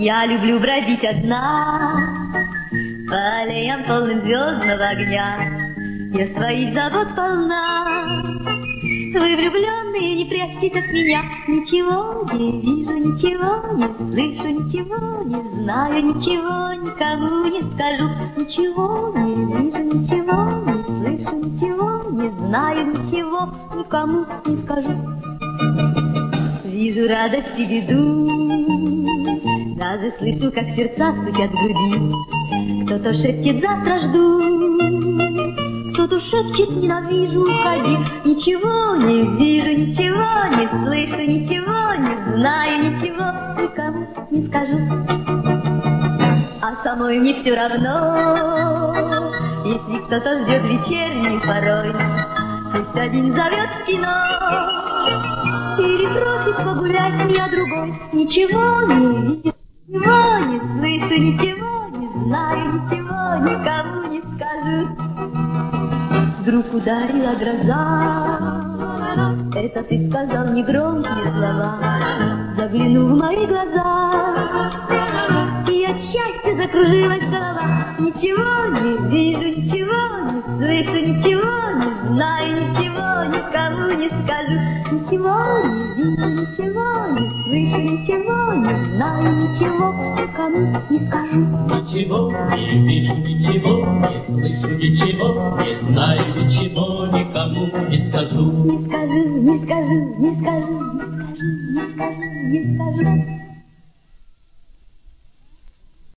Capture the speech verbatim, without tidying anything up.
Я люблю бродить одна по аллеям полным звездного огня. Я своих забот полна. Вы, влюбленные, не прячьтесь от меня. Ничего не вижу, ничего не слышу, ничего не знаю, ничего никому не скажу. Ничего не вижу, ничего не слышу, ничего не знаю, ничего никому не скажу. Вижу радость и беду, даже слышу, как сердца стучат в груди. Кто-то шепчет: завтра жду, кто-то шепчет: ненавижу, уходи. Ничего не вижу, ничего не слышу, ничего не знаю, ничего никому не скажу. А самой мне все равно, если кто-то ждет вечерней порой. Пусть один зовет в кино или просит погулять меня другой. Ничего не вижу, ничего не слышу, ничего не знаю, ничего никому не скажу. Вдруг ударила гроза, это ты сказал негромкие слова, заглянув в мои глаза, и от счастья закружилась голова. Ничего не вижу, ничего не слышу, ничего не знаю, ничего никому не скажу. Ничего не вижу, ничего не слышу, ничего не знаю, ничего никому не скажу. Ничего не вижу, ничего не слышу, ничего не знаю, ничего никому не скажу. Не скажу, не скажу, не скажу, не скажу, не скажу, не скажу.